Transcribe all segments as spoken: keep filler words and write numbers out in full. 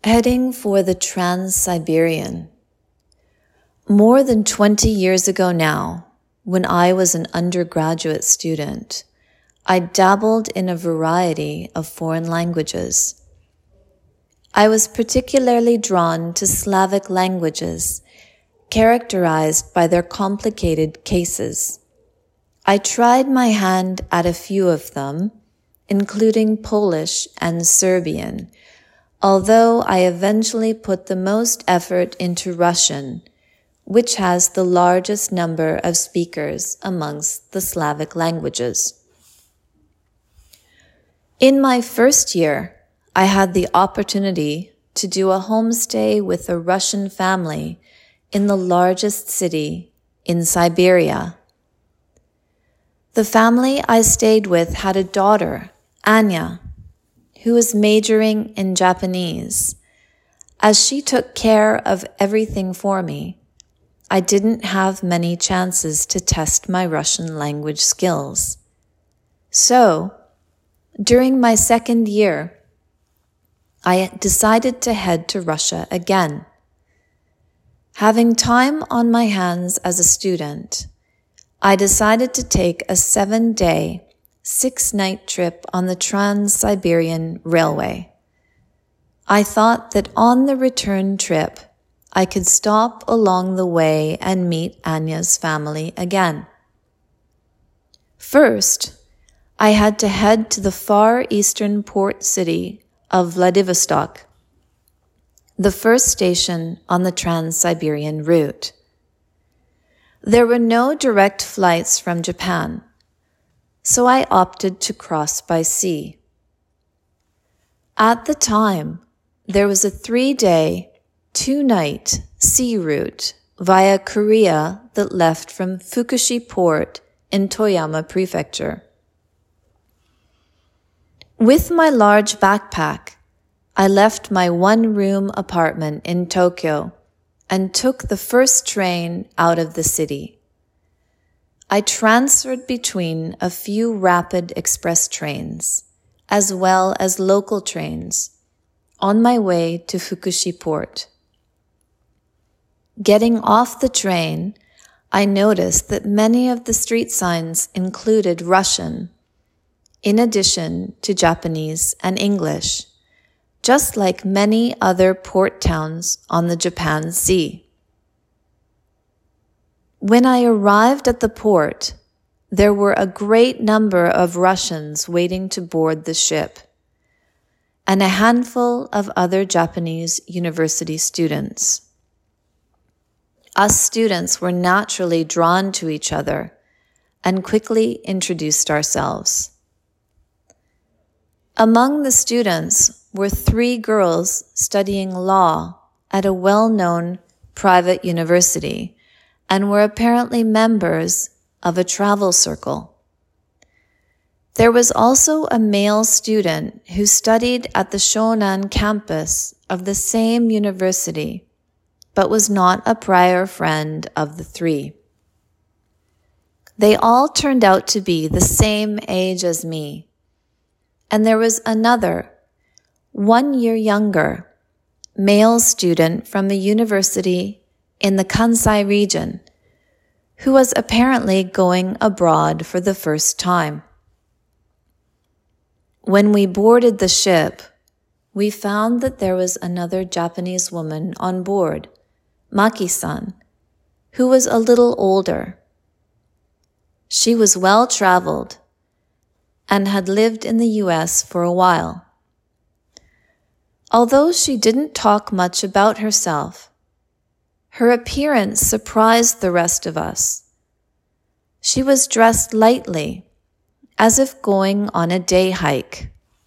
Heading for the Trans-Siberian. More than twenty years ago now, when I was an undergraduate student, I dabbled in a variety of foreign languages. I was particularly drawn to Slavic languages, characterized by their complicated cases. I tried my hand at a few of them, including Polish and Serbian, although I eventually put the most effort into Russian, which has the largest number of speakers amongst the Slavic languages. In my first year, I had the opportunity to do a homestay with a Russian family in the largest city in Siberia. The family I stayed with had a daughter, Anya, who was majoring in Japanese. As she took care of everything for me, I didn't have many chances to test my Russian language skills. So, during my second year, I decided to head to Russia again. Having time on my hands as a student, I decided to take a seven-day, six-night trip on the Trans-Siberian Railway. I thought that on the return trip, I could stop along the way and meet Anya's family again. First, I had to head to the far eastern port city of Vladivostok, the first station on the Trans-Siberian route. There were no direct flights from Japan, so I opted to cross by sea. At the time, there was a three-day, two-night sea route via Korea that left from Fukushi Port in Toyama Prefecture. With my large backpack, I left my one-room apartment in Tokyo and took the first train out of the city. I transferred between a few rapid express trains, as well as local trains, on my way to Fukushi Port. Getting off the train, I noticed that many of the street signs included Russian, in addition to Japanese and English, just like many other port towns on the Japan Sea. When I arrived at the port, there were a great number of Russians waiting to board the ship, and a handful of other Japanese university students. Us students were naturally drawn to each other and quickly introduced ourselves. Among the students were three girls studying law at a well-known private university and were apparently members of a travel circle. There was also a male student who studied at the Shonan campus of the same university, but was not a prior friend of the three. They all turned out to be the same age as me, and there was another, one year younger, male student from a university in the Kansai region, who was apparently going abroad for the first time. When we boarded the ship, we found that there was another Japanese woman on board, Maki-san, who was a little older. She was well-traveled and had lived in the U S for a while. Although she didn't talk much about herself, her appearance surprised the rest of us. She was dressed lightly, as if going on a day hike.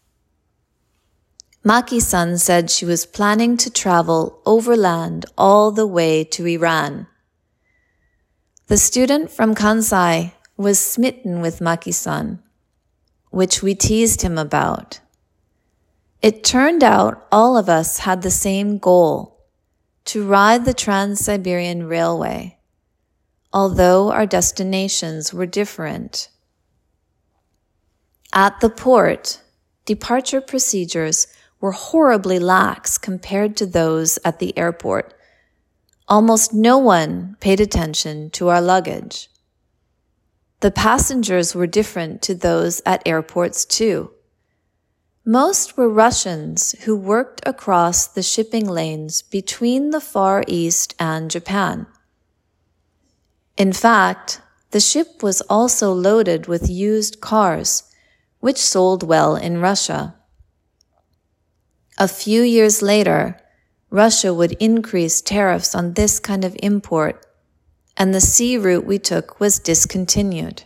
Maki-san said she was planning to travel overland all the way to Iran. The student from Kansai was smitten with Maki-san, which we teased him about. It turned out all of us had the same goal, to ride the Trans-Siberian Railway, although our destinations were different. At the port, departure procedures were horribly lax compared to those at the airport. Almost no one paid attention to our luggage. The passengers were different to those at airports too. Most were Russians who worked across the shipping lanes between the Far East and Japan. In fact, the ship was also loaded with used cars, which sold well in Russia. A few years later, Russia would increase tariffs on this kind of import, and the sea route we took was discontinued.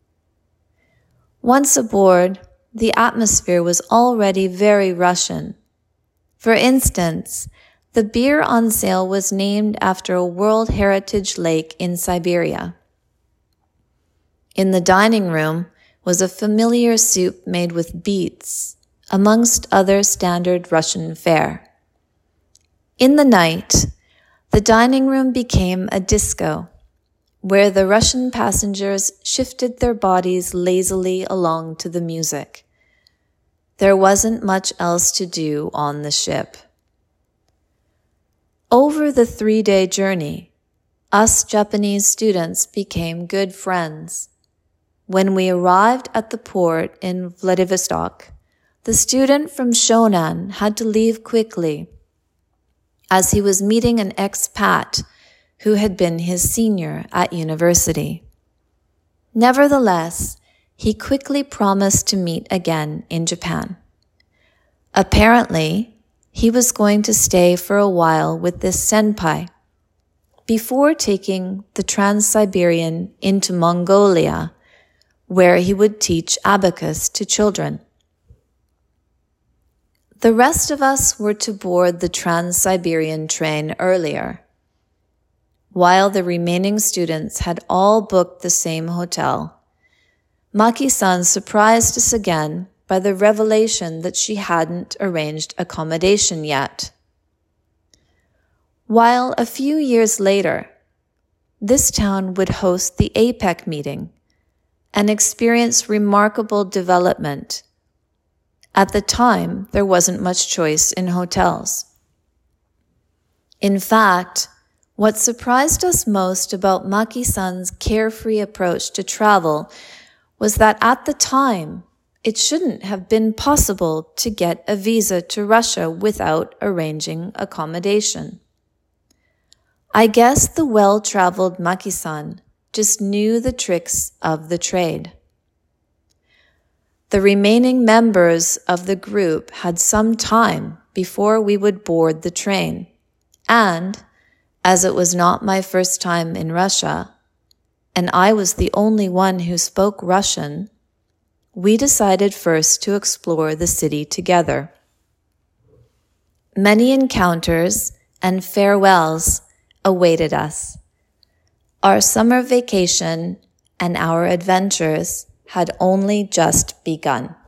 Once aboard, the atmosphere was already very Russian. For instance, the beer on sale was named after a World Heritage Lake in Siberia. In the dining room was a familiar soup made with beets, amongst other standard Russian fare. In the night, the dining room became a disco, where the Russian passengers shifted their bodies lazily along to the music. There wasn't much else to do on the ship. Over the three-day journey, us Japanese students became good friends. When we arrived at the port in Vladivostok, the student from Shonan had to leave quickly, as he was meeting an expat who had been his senior at university. Nevertheless, he quickly promised to meet again in Japan. Apparently, he was going to stay for a while with this senpai before taking the Trans-Siberian into Mongolia, where he would teach abacus to children. The rest of us were to board the Trans-Siberian train earlier. While the remaining students had all booked the same hotel, Maki-san surprised us again by the revelation that she hadn't arranged accommodation yet. While a few years later, this town would host the APEC meeting and experience remarkable development. At the time, there wasn't much choice in hotels. In fact, what surprised us most about Maki-san's carefree approach to travel was that at the time, it shouldn't have been possible to get a visa to Russia without arranging accommodation. I guess the well-traveled Maki-san just knew the tricks of the trade. The remaining members of the group had some time before we would board the train, and, as it was not my first time in Russia, and I was the only one who spoke Russian, we decided first to explore the city together. Many encounters and farewells awaited us. Our summer vacation and our adventures had only just begun.